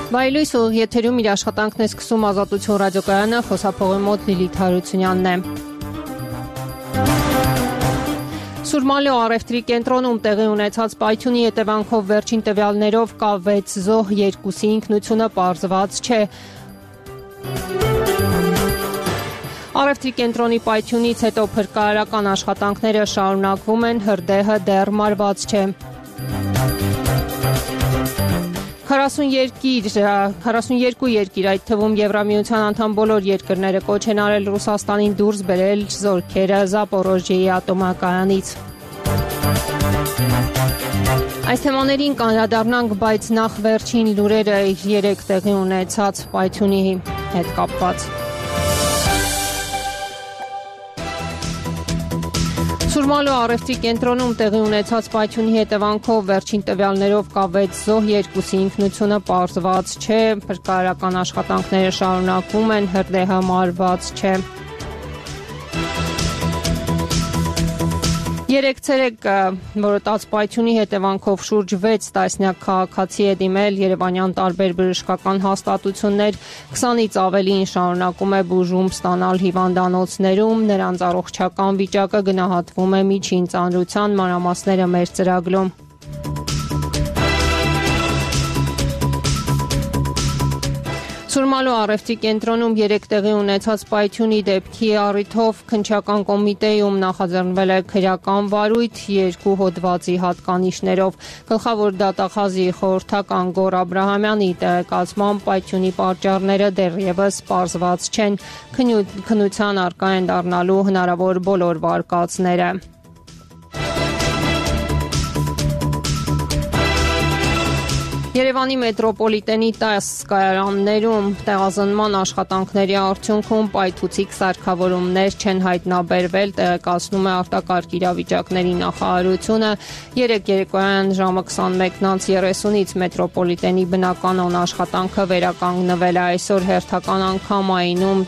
Վայելույս ու եթերում իր աշխատանքն է սկսում Ազատություն ռադիոկայանը, խոսափողի մոտ Լիլիթ Հարությունյանն է։ Սուրմալի առևտրի կենտրոնում տեղի ունեցած պայթյունի հետևանքով վերջին տվյալներով կա 6 զոհ, 2-ի ինքնությունը պարզված չէ։ Առևտրի կենտրոնի պայթյունից հետո փրկարարական աշխատանքները շարունակվում են, հրդեհը դեռ մարված չէ։ 42 երկիր, այդ թվում Եվրամիության անդամ բոլոր երկրները կոչ են արել Ռուսաստանին դուրս բերել զորքերը Զապորոժիեի ատոմակայանից։ Այս թեմաներին կանդրադառնանք, բայց նախ վերջին լուրերը 3 տեղի ունեցած պայթյունի հետ կապված։ Սուրմալու առևտրի կենտրոնում տեղի ունեցած պայթյունի հետևանքով վերջին տվյալներով կա 6 զոհ, 2-ի ինքնությունը պարզված չէ, փրկարարական աշխատանքները շարունակվում են, հրդեհը մարված չէ։ 3 ցերեկ որոտած պայթյունի հետևանքով շուրջ 6 տասնյակ քաղաքացի է դիմել երևանյան տարբեր բժշկական հաստատություններ, 20-ից ավելին շարունակում է բուժում ստանալ հիվանդանոցներում, նրանց առողջական վիճակը գնահատվում է միջին ծանրության, մանրամասները մեր ծրագրում։ Սուրմալու առևտրի կենտրոնում 3 տեղի ունեցած պայթյունի դեպքի առիթով քննչական կոմիտեում նախաձեռնվել է քրեական վարույթ 2 հոդվածի հատկանիշներով։ Գլխավոր դատախազի խորհրդական Գոռ Աբրահամյանի տեղեկացմամբ պայթյունի պատճառները դեռևս պարզված չեն, քննության առկա են դառնալու հնարավոր բոլոր վարկածները։ Երևանի մետրոպոլիտենի 10 կայարաններում տեղազնման աշխատանքների արդյունքում պայթուցիկ սարքավորումներ չեն հայտնաբերվել, տեղեկացնում է արտակարգ իրավիճակների նախարարությունը։ 3 երեկոյան ժամը 21:30-ից մետրոպոլիտենի բնականոն աշխատանքը վերականգնվել է։ Այսօր հերթական անգամ այնում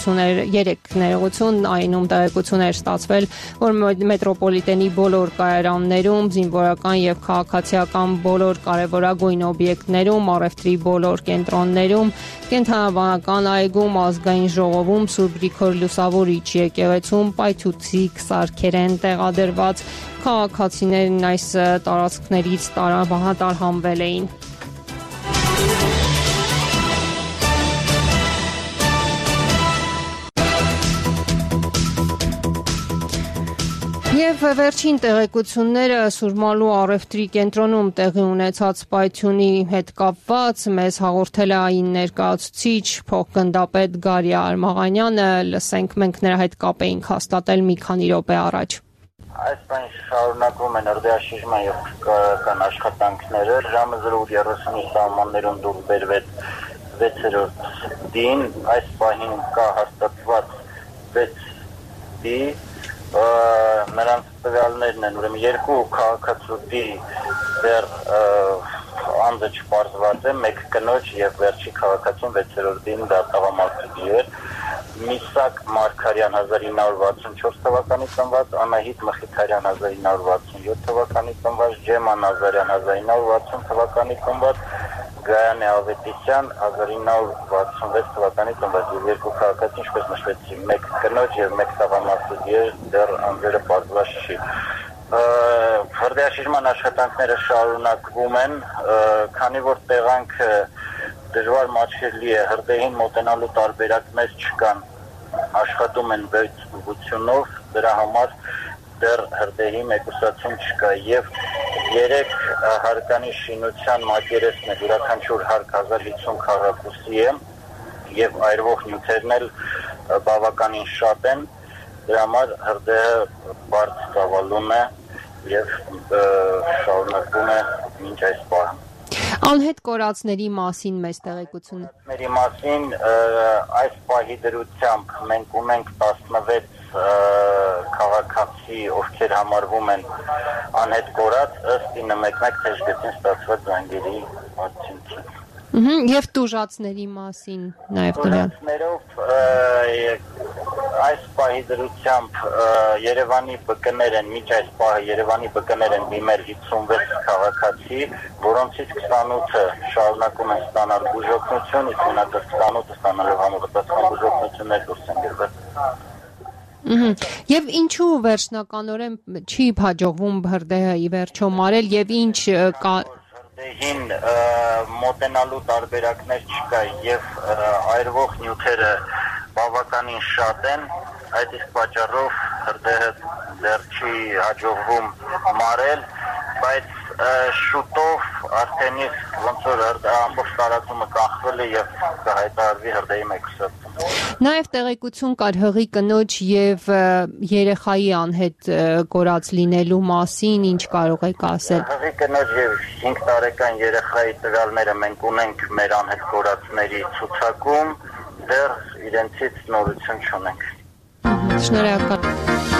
տեղեկություն էր ստացվել, որ մետրոպոլիտենի բոլոր կայարաններում, զինվորական եւ քաղաքացիական բոլոր կարևորագույն օբյեկտներում, առևտրի բոլոր կենտրոններում, կենդանաբանական այգում, ազգային ժողովում, Սուրբ Գրիգոր Լուսավորիչ եկեղեցում պայթուցիկ սարքեր են տեղադրված։ Քաղաքացիներն այս տարածքներից տարհանվել էին։ Եվ վերջին տեղեկությունները Սուրմալու առևտրի կենտրոնում տեղի ունեցած պայթյունի հետ կապված մեզ հաղորդել է այն ներկայացուցիչ փոխգնդապետ Գարի Արմաղանյանը, լսենք, մենք նրա հետ կապ էինք հաստատել մի քանի րոպե առաջ։ Այս բանը շարունակվում են հրդեհաշիժման եւ քրեական աշխատանքները, ժամը 0:30-ի սահմաններում դուրս բերվեց 6-րդ դին, այս պահին կա հաստատված 6 դի, նրանց տվյալներն են, ուրեմն 2 քաղաքացուի դեռ անձը չպարզված է, 1 կնոջ եւ վերջի քաղաքացին 6-րդ դին դա տղամարդի էր։ Միսակ Մարգարյան 1964 թվականի ծնված, Անահիտ Մխիթարյան 1967 թվականի ծնված, Ջեման Ազարյան 1960 թվականի ծնված, Գայանե Ավետիսյան 1966 թվականի ծնված, եւ 2 քաղաքացի, ինչպես նշվեցի, 1 կնոջ եւ 1 տղամարդի դեռ անձերը պարզված չի։ Հրդեհաշիժման աշխատանքները շարունակվում են, քանի որ տեղանքը դժվար մատչելի է, հրդեհին մոտենալու տարբերակներ չկան, աշխատում են վեց ուղղությունով, դրա համար դեռ հրդեհի մեկուսացում չկա եւ 3 հարկանի շինության մակերեսն է, յուրաքանչյուր հարկ 1050 քառակուսի է եւ այրվող նյութերն էլ բավականին շատ են, դրա համար հրդեհը բարձ ծավալում է եւ շարունակվում է մինչ այս պահը։ Անհետ կորածների մասին մեծ տեղեկություն։ Կորածների մասին այս պահի դրությամբ մենք ունենք 16 քաղաքացի, ովքեր համարվում են անհետ կորած, ըստ 911 թեժգծին ստացված զանգերի արդյունքին։ Եվ տուժածների մասին նաև տվյալ։ Տուժածներով այս պահի դրությամբ Երևանի ԲԿ-ներ են, միջ այս պահը Երևանի ԲԿ-ներ են դիմել 56 քաղաքացի, որոնցից 28-ը շարունակում են ստանալ բուժօգնություն, իսկ մնացած 28-ը ստանալով համապատասխան բուժօգնություններ դուրս են եկել։ Եվ ինչու վերջնականորեն չի հաջողվում հրդեհը ի վերջո մարել եւ ինչ կա հրդեհին մոտենալու տարբերակներ չկա եւ այրվող նյութերը բավականին շատ են, այդ իսկ պատճառով հրդեհը դեռ չի հաջողվում մարել, բայց շուտով արդեն ոնց որ ամբողջ տարածումը կանխվել է եւ կհայտարարվի հրդեհի մեկուսացում։ Նաև տեղեկություն կար հղի կնոջ եւ երեխայի անհետ կորած լինելու մասին, ինչ կարող եք ասել։ Հղի կնոջ եւ 5 տարեկան երեխայի տվյալները մենք ունենք մեր անհետ կորածների ցուցակում, դեռ իրենցից նորություն չունենք։ Շնորհակալ։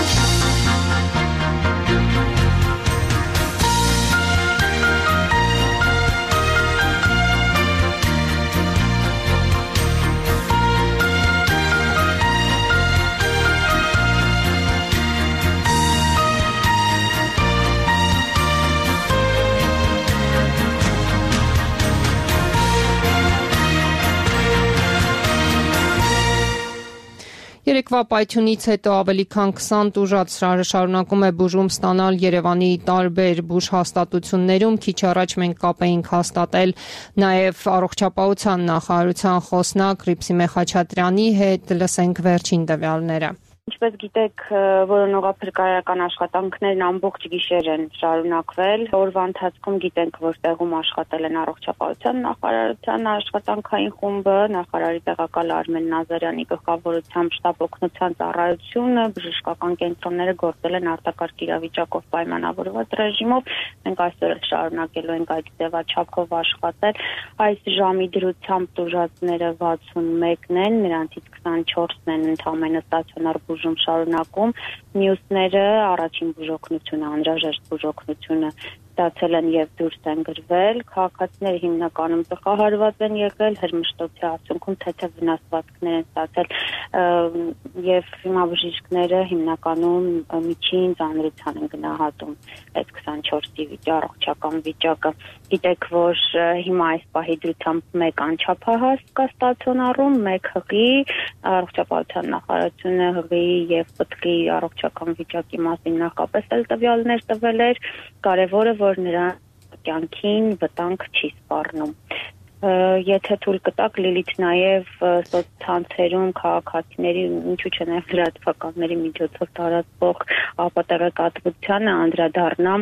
Երեկվա պայթյունից հետո ավելի քան 20 տուժած շարունակում է բուժում ստանալ Երևանի տարբեր բուժհաստատություններում։ Քիչ առաջ մենք կապ էինք հաստատել նաև առողջապահության նախարարության խոսնակ Հռիփսիմե Խաչատրյանի հետ, լսենք վերջին տվյալները։ Ինչպես գիտեք, որոնողափրկարարական աշխատանքներն ամբողջ գիշեր են շարունակվել։ Օրվա ընթացքում գիտենք, որ տեղում աշխատել են առողջապահության նախարարության աշխատանքային խումբը, նախարարի տեղակալ Արմեն Նազարյանի գլխավորությամբ շտաբ օգնության ծառայությունը, բժշկական կենտրոնները գործել են արտակարգ իրավիճակով պայմանավորված ռեժիմով։ Մենք այսօր էլ շարունակելու ենք այդ ձևաչափով աշխատել։ Այս ժամի դրությամբ տուժածները 61-ն են, նրանցից 24-ն են ընդամենը ստացիոնար բուժում շարունակում, մյուսները առաջին բուժօգնությունը, անհրաժեշտ բուժօգնությունը ստացել են եւ դուրս են գրվել, քաղաքացիները հիմնականում տխահարված են եղել, հրմշտոցի արդյունքում թեթև վնասվածքներ են ստացել եւ հիմա բժիշկները հիմնականում միջին ծանրության են գնահատում այդ 24-ի առողջական վիճակը։ Գիտեք, որ հիմա այս պահի դրությամբ 1 անչափահաս կա ստացիոնարում, 1 հղի, առողջապահության նախարարությունը հղի եւ պտղի առողջական վիճակի մասին նախապես էլ տվյալներ տվել էր, կարևորը որ նրա կյանքին վտանգ չի սպառնում։ Եթե թույլ կտակ Լիլիթ նաև սոցցանցերում քաղաքացիների, ինչու՞ չէ նաև լրատվականների միջոցով տարածվող ապատեղեկատվությանը անդրադառնամ,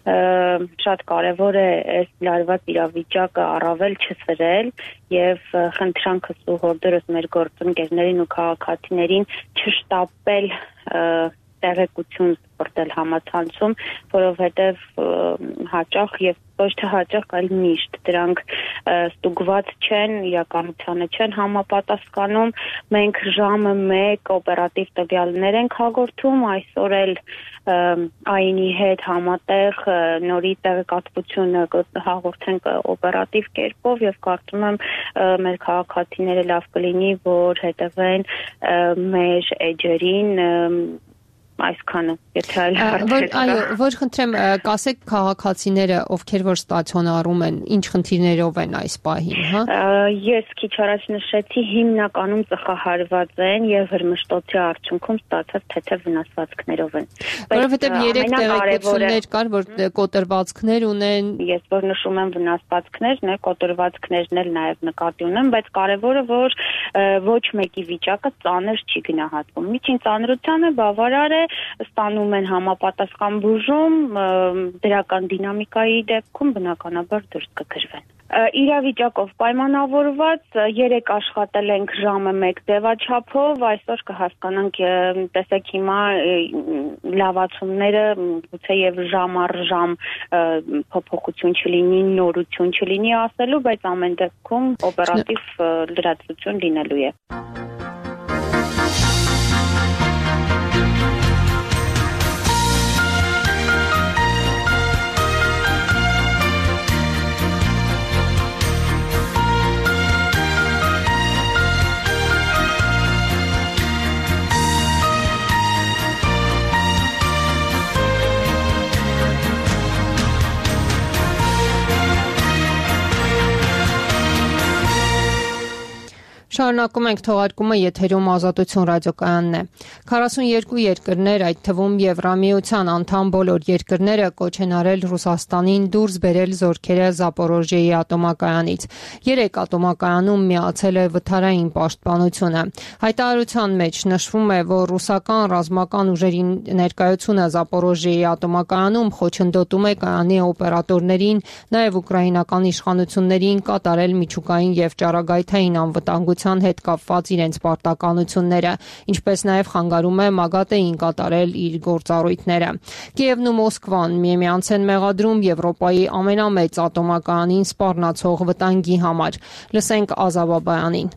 շատ կարևոր է այս լարված իրավիճակը առավել չսրել եւ խնդրանքս ու հորդորս մեր գործընկերներին ու քաղաքացիներին չշտապել տեղեկություն սպրտել համացանցում, որովհետև հաճախ եւ ոչ թե հաճախ, այլ միշտ դրանք ստուգված չեն, իրականությանը չեն համապատասխանում։ Մենք ժամը 1 օպերատիվ տվյալներ ենք հաղորդում, այսօր էլ ԱԻՆ-ի հետ համատեղ նորի տեղեկատվությունը հաղորդենք օպերատիվ կերպով եւ կարծում եմ մեր քաղաքացիները լավ կլինի, որ հետևեն մեր էջերին այսքանը, եթե այլ այո, որ խնդրեմ, կասեք քաղաքացիները, ովքեր որ ստացիոնարում են, ինչ խնդիրներով են այս պահին, հա։ Ես քիչ առաջ նշեցի, հիմնականում ծխահարված են եւ հրմշտոցի արդյունքում ստացած թեթև վնասվածքներով են։ Որովհետեւ 3 տեղեկություններ կար, որ կոտրվածքներ ունեն։ Ես որ նշում եմ վնասվածքներն, կոտրվածքներն էլ նաեւ նկատի ունեմ, բայց կարևորը որ ոչ մեկի վիճակը ծանր չի գնահատվում։ Միջին ծանրությանը բավարար է ստանում են համապատասխան բուժում, դրական դինամիկայի դեպքում բնականաբար դուրս կգրվեն։ Իրավիճակով պայմանավորված 3 աշխատել ենք ժամը 1 ձևաչափով, այսօր կհասկանանք, տեսեք հիմա լավացումները գուցե եւ ժամ առ ժամ փոփոխություն չլինի, նորություն չլինի ասելու, բայց ամեն դեպքում օպերատիվ լրատվություն լինելու է։ Շարունակում ենք թողարկումը, եթերում Ազատություն ռադիոկայանն է։ 42 երկրներ, այդ թվում Եվրամիության անդամ բոլոր երկրները կոչ են արել Ռուսաստանին դուրս բերել զորքերը Զապորոժիեի ատոմակայանից։ 3 ատոմակայանում միացել է վթարային պաշտպանությունը։ Հայտարարության մեջ նշվում է, որ ռուսական ռազմական ուժերի ներկայությունը Զապորոժիեի ատոմակայանում խոչընդոտում է կայանի օպերատորներին, նաև ուկրաինական իշխանություններին կատարել միջուկային եւ ճառագայթային անվտանգության հետ կապված իրենց պարտականությունները, ինչպես նաև խանգարում է ՄԱԳԱՏԷ-ին կատարել իր գործառույթները։ Կիևն ու Մոսկվան միմյանց են մեղադրում Եվրոպայի ամենամեծ ատոմակայանին սպառնացող վտանգի համար։ Լսենք Ազաբաբայանին։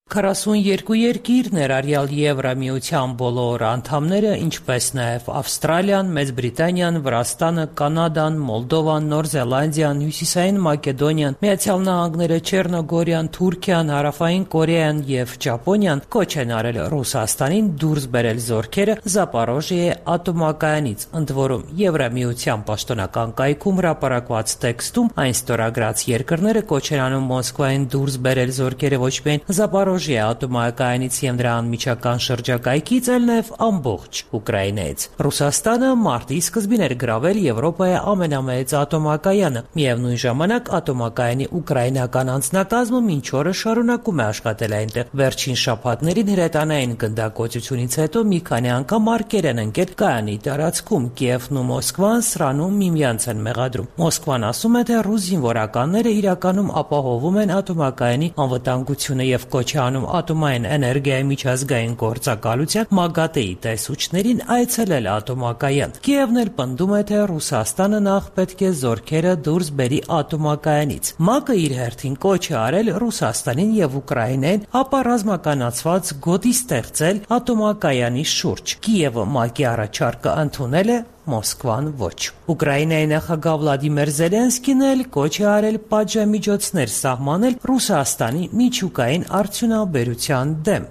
42 երկիր, ներառյալ Եվրամիության բոլոր անդամները, ինչպես նաև Ավստրալիան, Մեծ Բրիտանիան, Վրաստանը, Կանադան, Մոլդովան, Նոր Զելանդիան, Հյուսիսային Մակեդոնիան, Միացյալ Նահանգները, Չեռնոգորիան, Թուրքիան, Հարավային Կորեան եւ Ճապոնիան կոչ են արել Ռուսաստանին դուրս բերել զորքերը Զապորոժիեի ատոմակայանից, ընդ որում Եվրամիության պաշտոնական կայքում հրապարակված տեքստում այն ստորագրած երկրները կոչ են անում Մոսկվային դուրս բերել զորքերը ոչ միայն Զապորոժիեի ատոմակայանից եւ նրա անմիջական շրջակայքից, այլ նաեւ ամբողջ Ուկրաինայից։ Ռուսաստանը մարտի սկզբին էր գրավել Եվրոպայի ամենամեծ ատոմակայանը։ Միևնույն ժամանակ ատոմակայանի ուկրաինական անձնակազմը մինչ օրս շարունակում է աշխատել այնտեղ։ Վերջին շաբաթներին հրետանային գնդակոծությունից հետո մի քանի անգամ արկեր են ընկել կայանի տարածքում։ Կիևն ու Մոսկվան սրանում միմյանց են մեղադրում։ Մոսկվան ասում է, թե ռուս զինվորականները իրականում ապահովում են ատոմակայանի անվտանգությունը եւ կոչ ատոմային էներգիայի միջազգային գործակալության ՄԱԳԱՏԷ-ի տեսուչներին այցելել ատոմակայան։ Կիևն էլ պնդում է, թե Ռուսաստանը նախ պետք է զորքերը դուրս բերի ատոմակայանից։ ՄԱԿ-ը իր հերթին կոչ է արել Ռուսաստանին եւ Ուկրաինային ապա ռազմականացված գոտի ստեղծել ատոմակայանի շուրջ։ Կիևը ՄԱԿ-ի առաջարկը ընդունել է, Մոսկվան ոչ։ Ուկրաինայի նախագահ Վլադիմիր Զելենսկին էլ կոչ է արել պատժամիջոցներ սահմանել Ռուսաստանի միջուկային արդյունաբերության դեմ։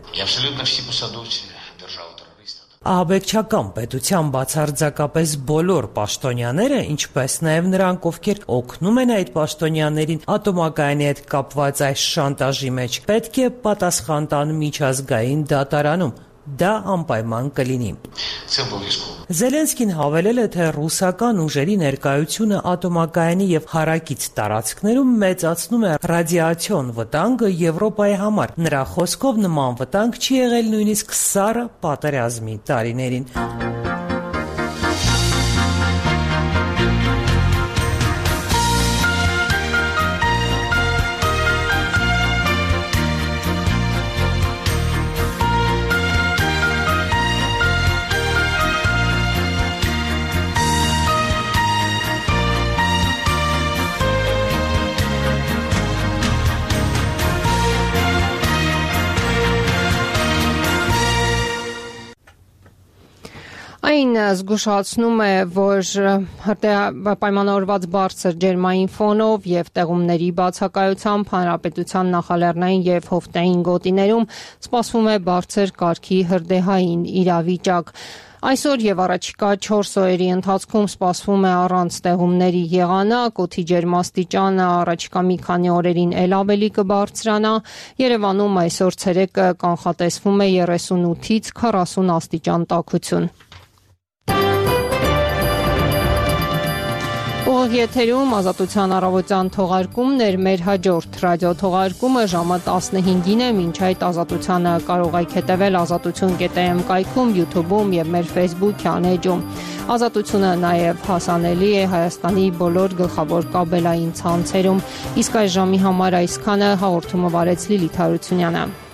Ահաբեկչական պետության բացարձակապես բոլոր պաշտոնյաները, ինչպես նաև նրանք, ովքեր օգնում են այդ պաշտոնյաներին ատոմակայանի հետ կապված այս շանտաժի մեջ, պետք է պատասխան տան միջազգային դատարանում։ Դա անպայման կլինի։ Զելենսկին հավելել է, թե ռուսական ուժերի ներկայությունը ատոմակայանի եւ հարակից տարածքներում մեծացնում է ռադիացիոն վտանգը Եվրոպայի համար։ Նրա խոսքով նման վտանգ չի եղել նույնիսկ սառը պատերազմի տարիներին։ Այն զգուշացնում է, որ պայմանավորված բարձր ջերմային ֆոնով եւ տեղումների բացակայությամբ հանրապետության նախալեռնային եւ հովտային գոտիներում սպասվում է բարձր կարգի հրդեհային իրավիճակ։ Այսօր եւ առաջիկա 4 օրերի ընթացքում սպասվում է առանց տեղումների եղանակ, օդի ջերմաստիճանը առաջիկա մի քանի օրերին էլ ավելի կբարձրանա։ Երևանում այսօր ցերեկը կանխատեսվում է 38-ից 40 աստիճան տաքություն։ Եթերում Ազատության առավոտյան թողարկումներ, մեր հաջորդ ռադիո թողարկումը ժամը 15-ին է, մինչ այդ Ազատությանը կարող եք հետևել azatutun.am կայքում, YouTube-ում եւ մեր Facebook-յան էջում։ Ազատությունը նաեւ հասանելի է Հայաստանի բոլոր գլխավոր կաբելային ցանցերում։ Իսկ այս ժամի համար այսքանը, հաղորդումը վարեց Լիլիթ Հարությունյանը։